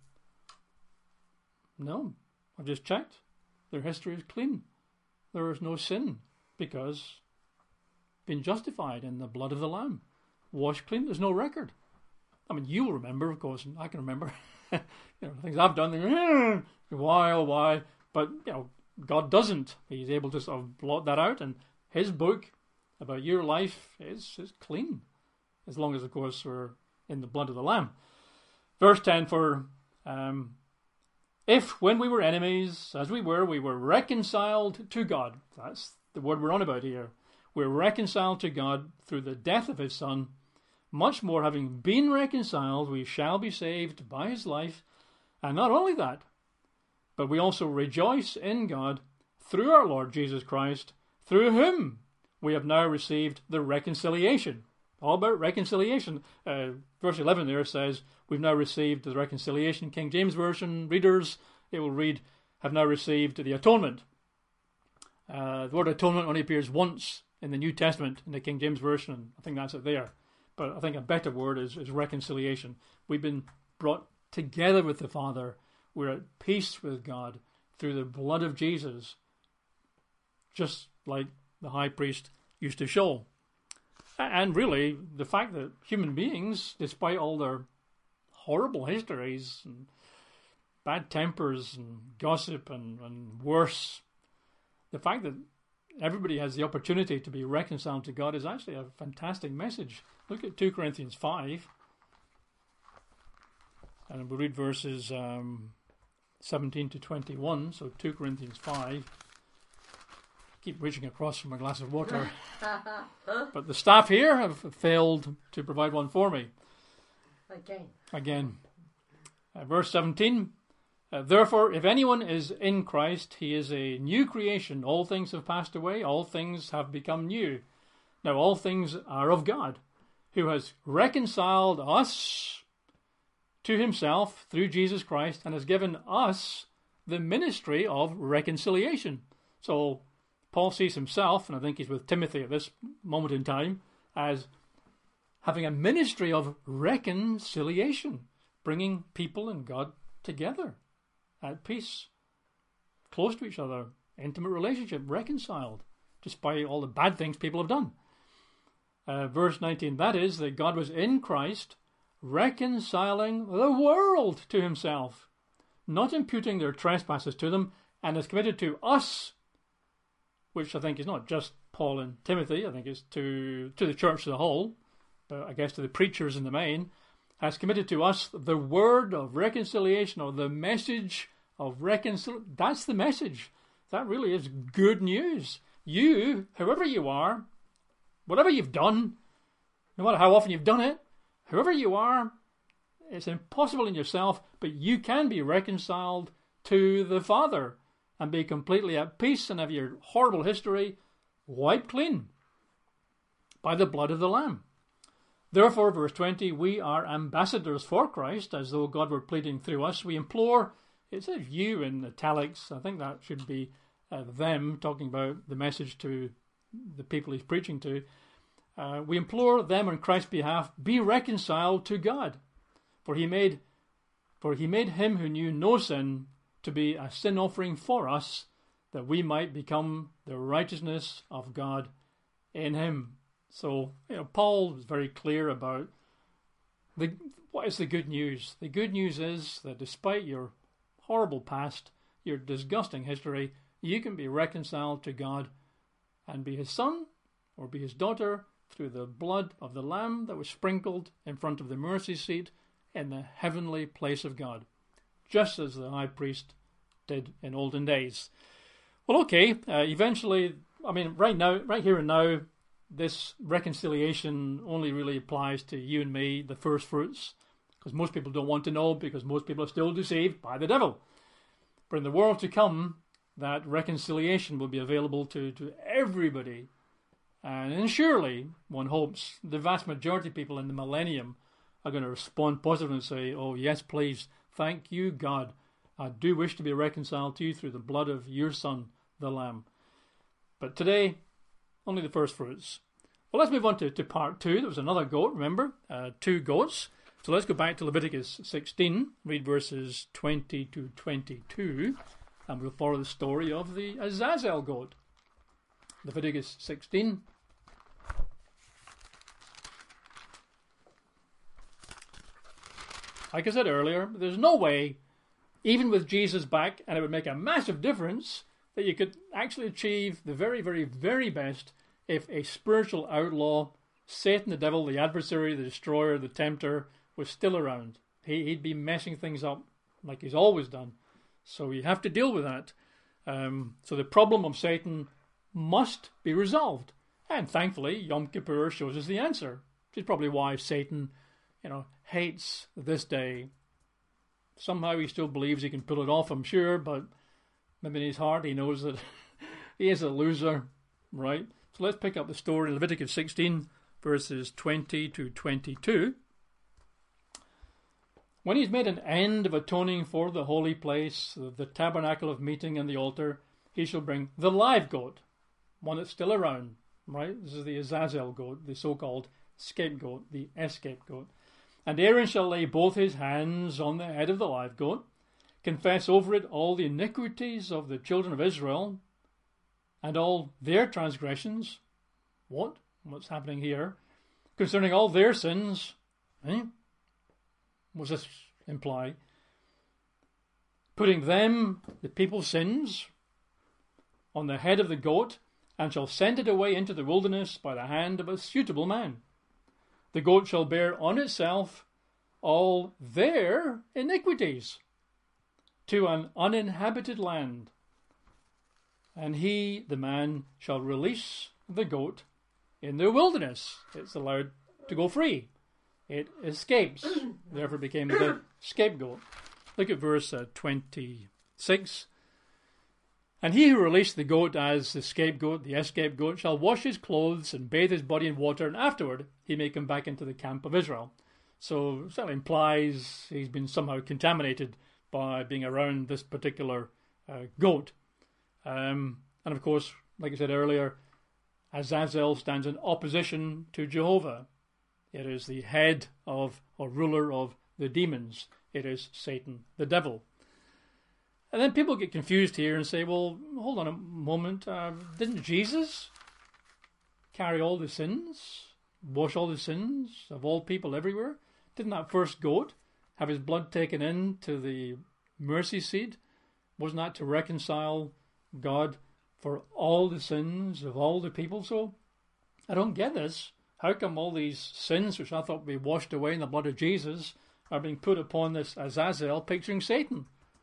no, I've just checked. Their history is clean. There is no sin because been justified in the blood of the Lamb. Washed clean. There's no record. I mean, you will remember, of course, and I can remember you know, things I've done. Go, why, oh, why? But, you know, God doesn't. He's able to sort of blot that out, and his book about your life is, is clean. As long as, of course, we're in the blood of the Lamb. Verse ten, for um, if when we were enemies, as we were, we were reconciled to God. That's the word we're on about here. We're reconciled to God through the death of his Son. Much more, having been reconciled, we shall be saved by his life. And not only that, but we also rejoice in God through our Lord Jesus Christ, through whom we have now received the reconciliation. All about reconciliation. Uh, verse eleven there says, we've now received the reconciliation. King James Version readers, it will read, have now received the atonement. Uh, the word atonement only appears once in the New Testament in the King James Version, and I think that's it there. But I think a better word is, is reconciliation. We've been brought together with the Father. We're at peace with God through the blood of Jesus, just like the high priest used to show. And really, the fact that human beings, despite all their horrible histories and bad tempers and gossip and, and worse, the fact that everybody has the opportunity to be reconciled to God is actually a fantastic message. Look at two Corinthians five. And we'll read verses um, seventeen to twenty-one. So two Corinthians five. Keep reaching across for my glass of water. But the staff here have failed to provide one for me. Again. Again. Uh, verse seventeen. Uh, Therefore, if anyone is in Christ, he is a new creation. All things have passed away. All things have become new. Now, all things are of God, who has reconciled us to himself through Jesus Christ and has given us the ministry of reconciliation. So, Paul sees himself, and I think he's with Timothy at this moment in time, as having a ministry of reconciliation, bringing people and God together at peace, close to each other, intimate relationship, reconciled, despite all the bad things people have done. Uh, verse nineteen, that is, that God was in Christ, reconciling the world to himself, not imputing their trespasses to them, and has committed to us, which I think is not just Paul and Timothy, I think it's to, to the church as a whole, but I guess to the preachers in the main, has committed to us the word of reconciliation, or the message of reconciliation. That's the message. That really is good news. You, whoever you are, whatever you've done, no matter how often you've done it, whoever you are, it's impossible in yourself, but you can be reconciled to the Father and be completely at peace and have your horrible history wiped clean by the blood of the Lamb. Therefore, verse twenty, we are ambassadors for Christ, as though God were pleading through us. We implore, it says you in italics, I think that should be uh, them, talking about the message to the people he's preaching to. Uh, we implore them on Christ's behalf, be reconciled to God. For he made, for he made him who knew no sin to be a sin offering for us, that we might become the righteousness of God in him. So, you know, Paul is very clear about the what is the good news. The good news is that despite your horrible past, your disgusting history, you can be reconciled to God and be his son or be his daughter through the blood of the Lamb that was sprinkled in front of the mercy seat in the heavenly place of God, just as the high priest did in olden days. Well, okay, uh, eventually, I mean, right now, right here and now, this reconciliation only really applies to you and me, the first fruits, because most people don't want to know, because most people are still deceived by the devil. But in the world to come, that reconciliation will be available to, to everybody. And surely, one hopes, the vast majority of people in the millennium are going to respond positively and say, oh yes, please, thank you, God. I do wish to be reconciled to you through the blood of your Son, the Lamb. But today, only the first fruits. Well, let's move on to, to part two. There was another goat, remember? Uh, two goats. So let's go back to Leviticus sixteen, read verses twenty to twenty-two, and we'll follow the story of the Azazel goat. Leviticus sixteen. Like I said earlier, there's no way, even with Jesus back, and it would make a massive difference, that you could actually achieve the very, very, very best if a spiritual outlaw, Satan, the devil, the adversary, the destroyer, the tempter, was still around. He, he'd be messing things up like he's always done. So you have to deal with that. Um, so the problem of Satan must be resolved. And thankfully, Yom Kippur shows us the answer. Which is probably why Satan, you know, hates this day. Somehow he still believes he can pull it off, I'm sure, but maybe in his heart he knows that he is a loser, right? So let's pick up the story in Leviticus sixteen, verses twenty to twenty-two. When he's made an end of atoning for the holy place, the, the tabernacle of meeting and the altar, he shall bring the live goat, one that's still around, right? This is the Azazel goat, the so-called scapegoat, the escape goat. And Aaron shall lay both his hands on the head of the live goat, confess over it all the iniquities of the children of Israel, and all their transgressions. What? What's happening here? Concerning all their sins. Eh? What does this imply? Putting them, the people's sins, on the head of the goat, and shall send it away into the wilderness by the hand of a suitable man. The goat shall bear on itself all their iniquities to an uninhabited land. And he, the man, shall release the goat in the wilderness. It's allowed to go free. It escapes. Therefore became the scapegoat. Look at verse uh, twenty-six. And he who released the goat as the scapegoat, the escape goat, shall wash his clothes and bathe his body in water, and afterward he may come back into the camp of Israel. So that implies he's been somehow contaminated by being around this particular uh, goat. Um, and of course, like I said earlier, Azazel stands in opposition to Jehovah. It is the head of, or ruler of the demons. It is Satan, the devil. And then people get confused here and say, well, hold on a moment. Uh, didn't Jesus carry all the sins, wash all the sins of all people everywhere? Didn't that first goat have his blood taken in to the mercy seat? Wasn't that to reconcile God for all the sins of all the people? So I don't get this. How come all these sins, which I thought would be washed away in the blood of Jesus, are being put upon this Azazel, picturing Satan?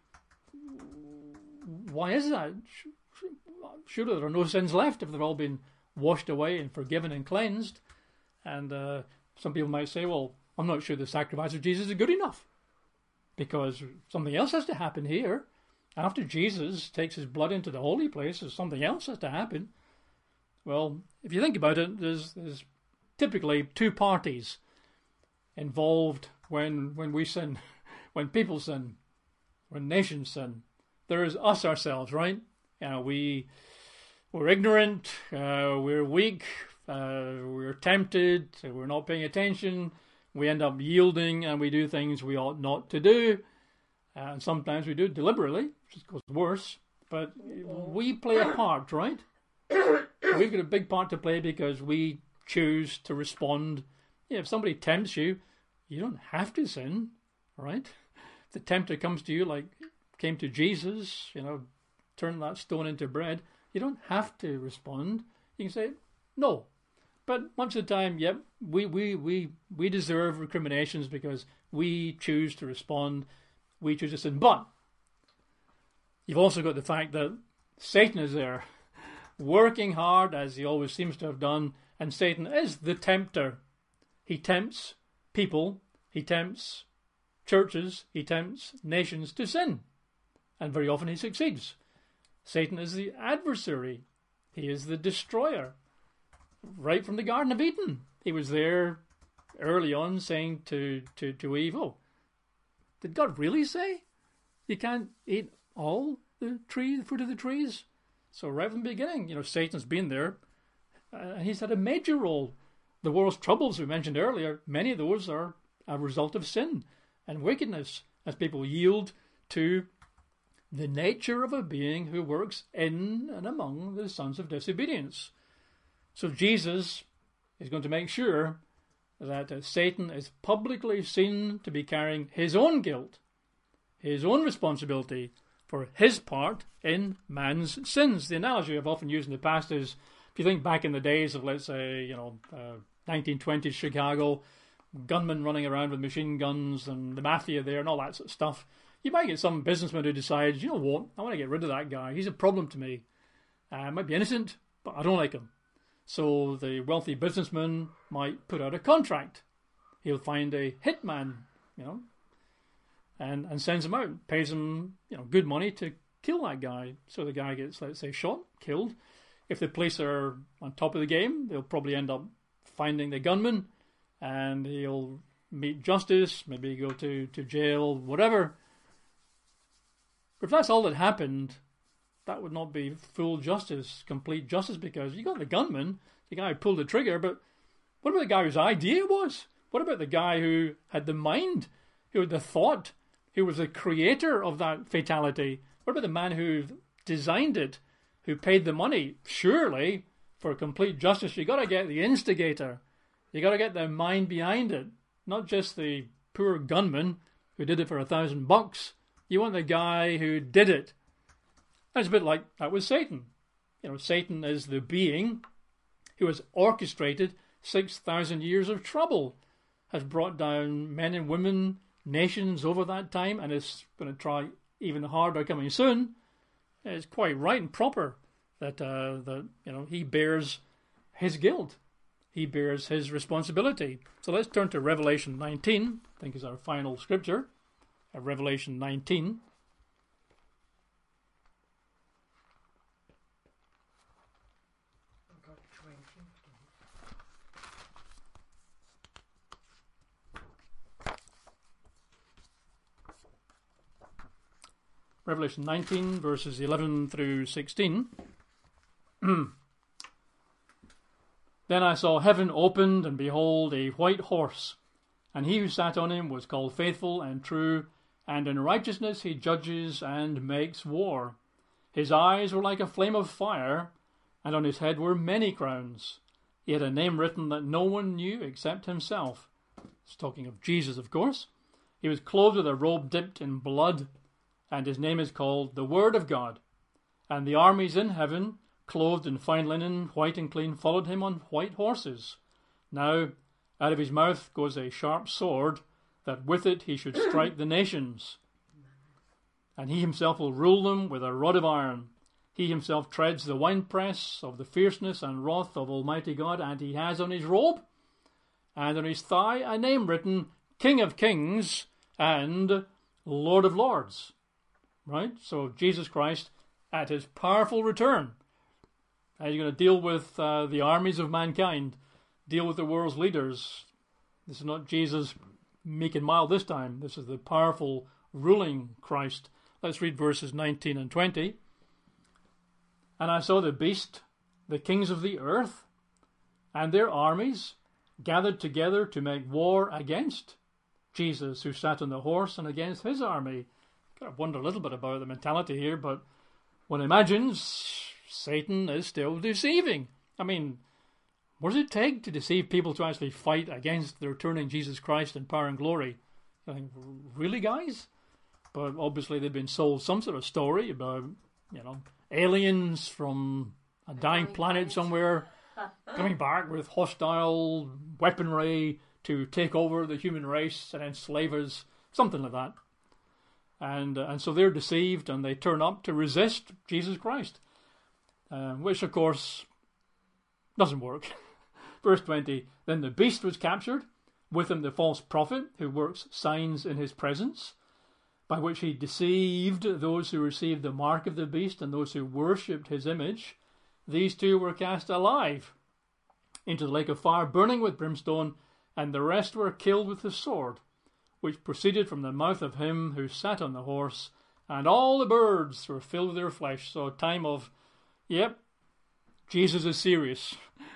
Why is that? Surely there are no sins left if they've all been washed away and forgiven and cleansed. And uh, some people might say, well, I'm not sure the sacrifice of Jesus is good enough, because something else has to happen here. After Jesus takes his blood into the holy place, something else has to happen. Well, if you think about it, there's, there's typically two parties involved when when we sin, when people sin, when nations sin. There is us ourselves, right? You know, we, we're ignorant, uh, we're weak, uh, we're tempted, we're not paying attention, we end up yielding and we do things we ought not to do. And sometimes we do it deliberately, which goes worse. But we play a part, right? We've got a big part to play because we choose to respond. Yeah, if somebody tempts you, you don't have to sin, right? If the tempter comes to you like came to Jesus, you know, turn that stone into bread, you don't have to respond. You can say, no. But much of the time, yep, we, we, we, we deserve recriminations because we choose to respond. We choose to sin. But you've also got the fact that Satan is there, working hard, as he always seems to have done, and Satan is the tempter. He tempts people, he tempts churches, he tempts nations to sin. And very often he succeeds. Satan is the adversary. He is the destroyer. Right from the Garden of Eden. He was there early on saying to, to, to Eve, oh, did God really say you can't eat all the tree, the fruit of the trees? So right from the beginning, you know, Satan's been there Uh, he's had a major role. The world's troubles we mentioned earlier, many of those are a result of sin and wickedness as people yield to the nature of a being who works in and among the sons of disobedience. So Jesus is going to make sure that uh, Satan is publicly seen to be carrying his own guilt, his own responsibility for his part in man's sins. The analogy I've often used in the past is, if you think back in the days of, let's say, you know, uh, nineteen twenties Chicago, gunmen running around with machine guns and the mafia there and all that sort of stuff, you might get some businessman who decides, you know what, I want to get rid of that guy. He's a problem to me. Uh, might be innocent, but I don't like him. So the wealthy businessman might put out a contract. He'll find a hitman, you know, and, and sends him out, pays him, you know, good money to kill that guy. So the guy gets, let's say, shot, killed. If the police are on top of the game, they'll probably end up finding the gunman, and he'll meet justice, maybe go to, to jail, whatever. But if that's all that happened, that would not be full justice, complete justice, because you got the gunman, the guy who pulled the trigger, but what about the guy whose idea it was? What about the guy who had the mind, who had the thought, who was the creator of that fatality? What about the man who designed it, who paid the money? Surely, for complete justice, you got to get the instigator. You got to get the mind behind it, not just the poor gunman who did it for a thousand bucks. You want the guy who did it. That's a bit like that with Satan. You know, Satan is the being who has orchestrated six thousand years of trouble, has brought down men and women, nations over that time, and is going to try even harder coming soon. It's quite right and proper that uh, that you know he bears his guilt, he bears his responsibility. So let's turn to Revelation nineteen. I think is our final scripture. Uh, Revelation nineteen. Revelation nineteen, verses eleven through sixteen. Then I saw heaven opened, and behold, a white horse. And he who sat on him was called Faithful and True, and in righteousness he judges and makes war. His eyes were like a flame of fire, and on his head were many crowns. He had a name written that no one knew except himself. It's talking of Jesus, of course. He was clothed with a robe dipped in blood, and his name is called the Word of God. And the armies in heaven, clothed in fine linen, white and clean, followed him on white horses. Now, out of his mouth goes a sharp sword, that with it he should strike the nations. And he himself will rule them with a rod of iron. He himself treads the winepress of the fierceness and wrath of Almighty God, and he has on his robe and on his thigh a name written, King of Kings and Lord of Lords. Right? So Jesus Christ, at his powerful return, how are you going to deal with uh, the armies of mankind, deal with the world's leaders? This is not Jesus meek and mild this time. This is the powerful ruling Christ. Let's read verses nineteen and twenty. And I saw the beast, the kings of the earth, and their armies gathered together to make war against Jesus, who sat on the horse, and against his army. I wonder a little bit about the mentality here, but one imagines Satan is still deceiving. I mean, what does it take to deceive people to actually fight against the returning Jesus Christ in power and glory? I think, really, guys? But obviously they've been sold some sort of story about, you know, aliens from a dying planet somewhere coming back with hostile weaponry to take over the human race and enslave us, something like that. And uh, and so they're deceived, and they turn up to resist Jesus Christ, uh, which of course doesn't work. Verse twenty, then the beast was captured, with him the false prophet who works signs in his presence, by which he deceived those who received the mark of the beast and those who worshipped his image. These two were cast alive into the lake of fire, burning with brimstone, and the rest were killed with the sword, which proceeded from the mouth of him who sat on the horse, and all the birds were filled with their flesh. So a time of, yep, Jesus is serious.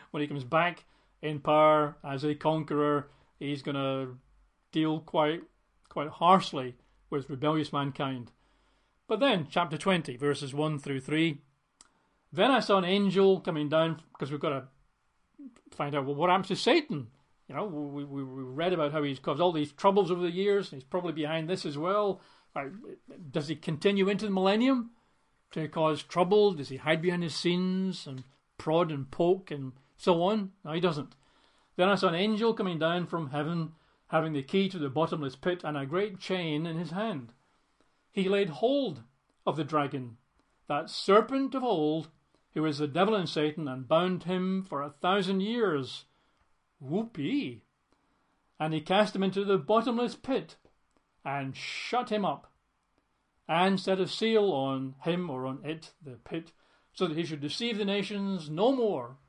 when he comes back in power as a conqueror, he's going to deal quite quite harshly with rebellious mankind. But then, chapter twenty, verses one through three. Then I saw an angel coming down, because we've got to find out, well, what happens to Satan? You know, we, we, we read about how he's caused all these troubles over the years, and he's probably behind this as well. Right. Does he continue into the millennium to cause trouble? Does he hide behind his scenes and prod and poke and so on? No, he doesn't. Then I saw an angel coming down from heaven, having the key to the bottomless pit and a great chain in his hand. He laid hold of the dragon, that serpent of old, who is the devil and Satan, and bound him for a thousand years. Whoopee! And he cast him into the bottomless pit, and shut him up, and set a seal on him, or on it, the pit, so that he should deceive the nations no more,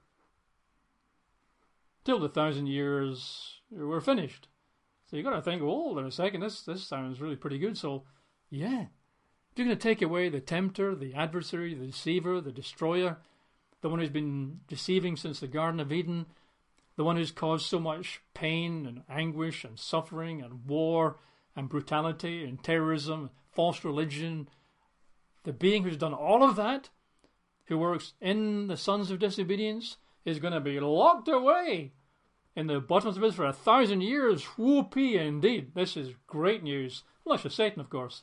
till the thousand years were finished. So you've got to think, well, hold on a second, this, this sounds really pretty good. So, yeah, you're going to take away the tempter, the adversary, the deceiver, the destroyer, the one who's been deceiving since the Garden of Eden, the one who's caused so much pain and anguish and suffering and war and brutality and terrorism, false religion. The being who's done all of that, who works in the sons of disobedience, is going to be locked away in the bottom of the pit for a thousand years. Whoopee indeed. This is great news. Unless you're Satan, of course.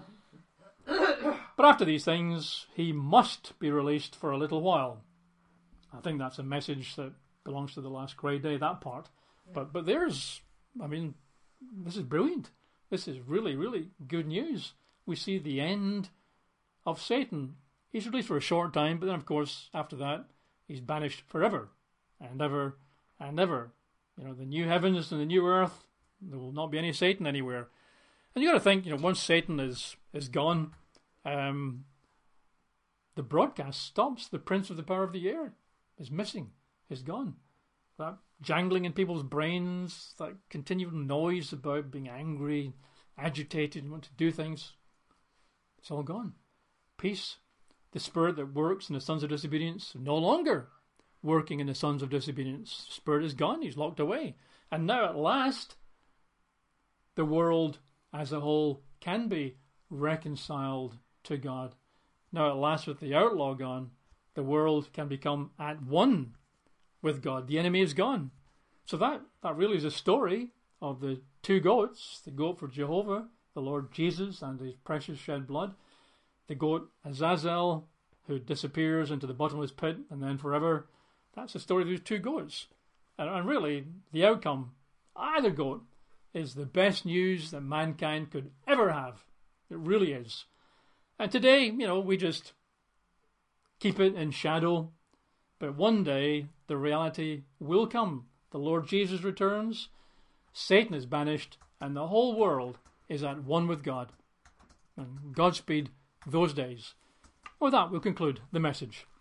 But after these things, he must be released for a little while. I think that's a message that belongs to the last great day, that part. But but there's, I mean, this is brilliant. This is really, really good news. We see the end of Satan. He's released for a short time, but then, of course, after that, he's banished forever and ever and ever. You know, the new heavens and the new earth, there will not be any Satan anywhere. And you got to think, you know, once Satan is is gone, um, the broadcast stops. The prince of the power of the air is missing, is gone. That jangling in people's brains, that continual noise about being angry, agitated, and want to do things, it's all gone. Peace, the spirit that works in the sons of disobedience, no longer working in the sons of disobedience. The spirit is gone, he's locked away. And now at last, the world as a whole can be reconciled to God. Now at last, with the outlaw gone, the world can become at one with God. The enemy is gone. So that, that really is a story of the two goats, the goat for Jehovah, the Lord Jesus and his precious shed blood, the goat Azazel, who disappears into the bottomless pit and then forever. That's the story of these two goats. And, and really, the outcome, either goat, is the best news that mankind could ever have. It really is. And today, you know, we just keep it in shadow. But one day, the reality will come. The Lord Jesus returns, Satan is banished, and the whole world is at one with God. And Godspeed those days. With that, we'll conclude the message.